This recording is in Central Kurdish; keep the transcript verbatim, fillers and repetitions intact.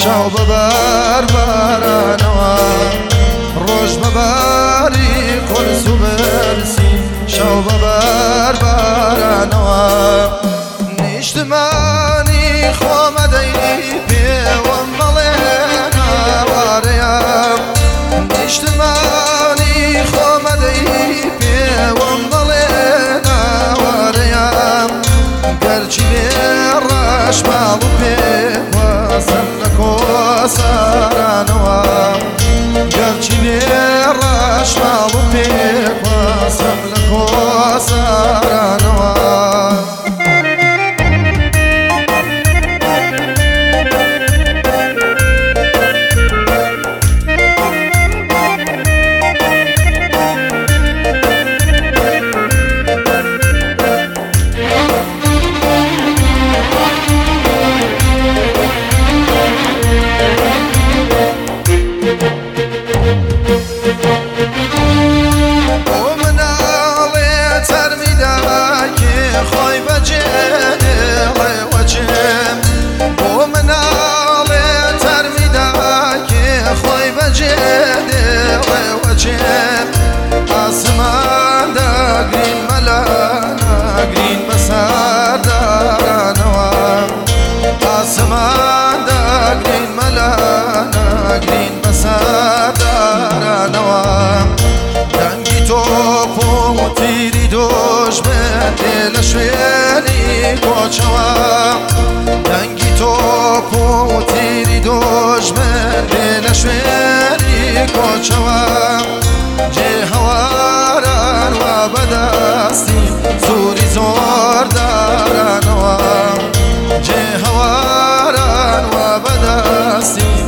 شەو بەبار بارانەوە ڕۆژ بەباری قورس و بەرسی شەو بەبار بارانەوە نیشتمانی خۆمەدەی پێوەم بەڵێ ناوارەیە نیشتمانی خۆمەدەی پێوەم بەڵێ ناوارەیە گەرچی لێ ڕەش ماڵ و پێوەسم لە کۆسارانەوە گەرچی لێ ڕەش ماڵ و پێوەسم لە کۆسارانەوە خۆی بەجێنێ ڕێوەجێم بۆ مناڵێ تەرمیداکێ خۆی بەجێنێ ڕێوەجێم ئاسمان داگرین مەلا ناگرین بەسەر دارانەوە ئاسمان داگرین مەلا ناگرین بەسەر دارانەوە دەنگی تۆپ و تیری دۆژمن دێ لە شوێنی کۆچەوە دەنگی تۆپ و تیری دۆژمن دێ لە شوێنی کۆچەوە جێ هەواران وا بەدەستی سووری زۆر دارانەوە جێ هەواران وا بەدەستی